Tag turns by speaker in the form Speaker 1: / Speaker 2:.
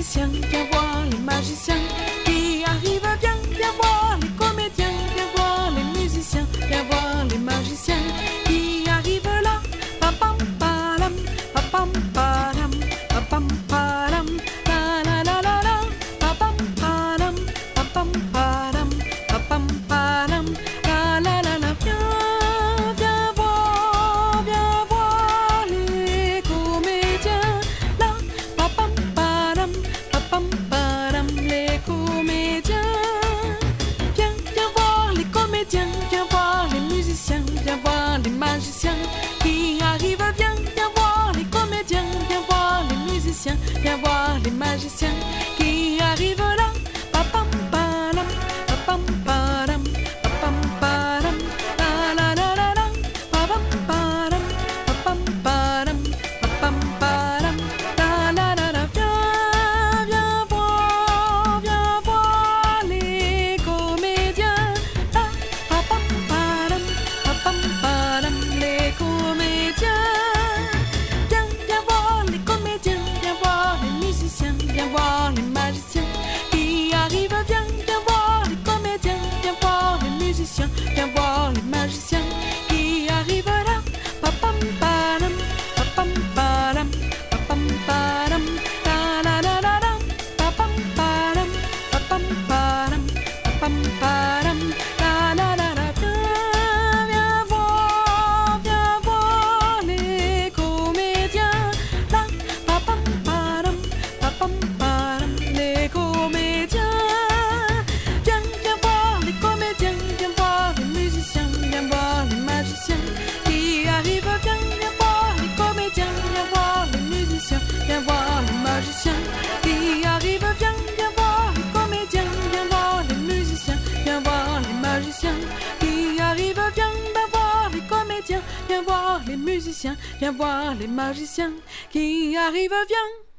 Speaker 1: magiciens, viens voir les magiciens qui arrivent, viens voir les comédiens, viens voir les musiciens, viens voir les magiciens qui arrivent là. Papam palam, papam palam, papam palam, la la la la la, papam palam, papam palam, papam palam, la la la la. Viens voir les comédiens là. Papam palam, les comédiens. Viens voir les comédiens, viens voir les musiciens, viens voir les magiciens qui arrivent, viens voir les comédiens, viens voir les musiciens, viens voir les magiciens qui arrivent là. Papam palam, papam palam, papam palam, la la la la la, papam palam, papam palam, papam palam, la la la la. Viens voir les comédiens là. Papam palam, les comédiens. Viens voir les comédiens, viens voir les musiciens, viens voir les magiciens qui arrivent, viens voir les comédiens, viens voir les musiciens, viens voir les magiciens qui arrivent là. Papam palam, papam palam, papam palam, la la la la la, papam palam, papam palam, papam palam, la la la la. Viens voir les comédiens là. Papam palam, les comédiens. Viens voir les comédiens, viens voir les musiciens, viens voir les magiciens qui arrivent, viens voir les comédiens, viens voir les musiciens, viens voir les magiciens qui arrivent, viens voir les comédiens, viens voir les musiciens, viens voir les magiciens qui arrivent, viens voir les comédiens, viens voir les musiciens, viens voir les magiciens qui arrivent, viens.